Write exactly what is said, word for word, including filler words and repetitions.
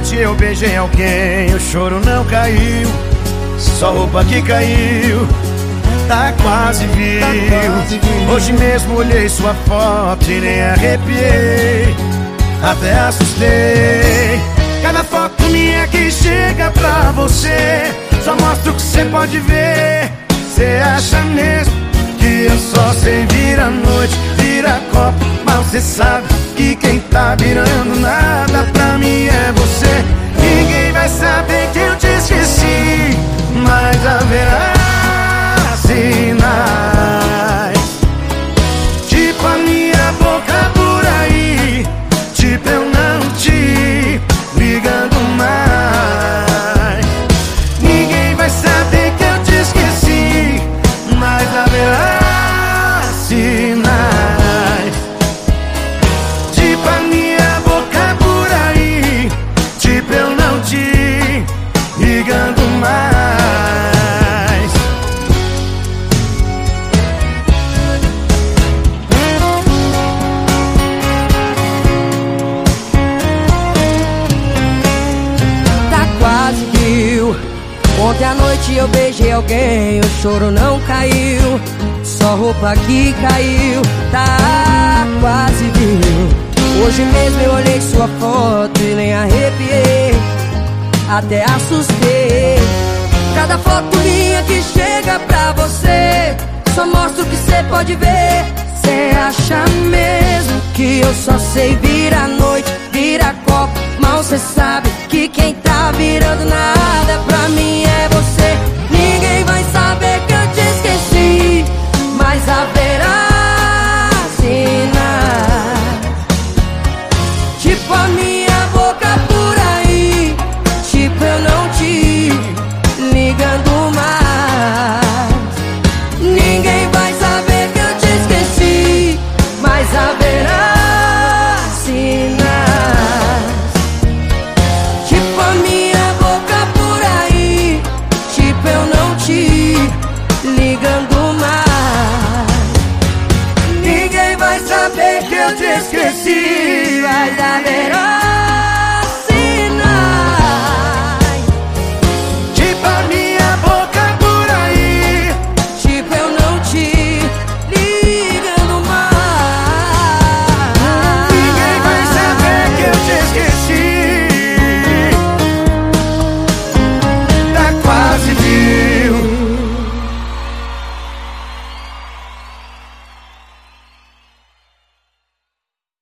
noite eu beijei alguém, o choro não caiu, só roupa que caiu, tá quase viu. Hoje mesmo olhei sua foto e nem arrepiei, até assustei. Cada foto minha que chega pra você só mostra o que cê pode ver. Cê acha mesmo que eu só sei virar noite, virar copo, mal cê sabe que quem tá virando nada pra mim é você. Ninguém vai saber que eu te esqueci, mas haverá sinais, tipo a minha boca por aí, tipo eu não te ligando mais. Ninguém vai saber que eu te esqueci, mas haverá sinais, tipo a minha boca por aí, tipo eu não te ligando mais. Tá quase viu. Ontem à noite eu beijei alguém, o choro não caiu, só roupa que caiu, tá quase viu. Hoje mesmo eu olhei sua foto e nem arrepiei, até assustei. Cada foto minha que chega pra você só mostra o que cê pode ver. Cê acha mesmo que eu só sei virar noite, virar copo, mal cê sabe que quem tá virando nada pra mim é você. Ninguém vai saber que eu te esqueci, mas haverá sinais, tipo a minha boca por aí, tipo eu não te ligando mais. Ninguém vai saber que eu te esqueci, mas haverá sinais, tipo a minha boca por aí, tipo eu não te ligando mais. Ninguém vai saber que eu te esqueci,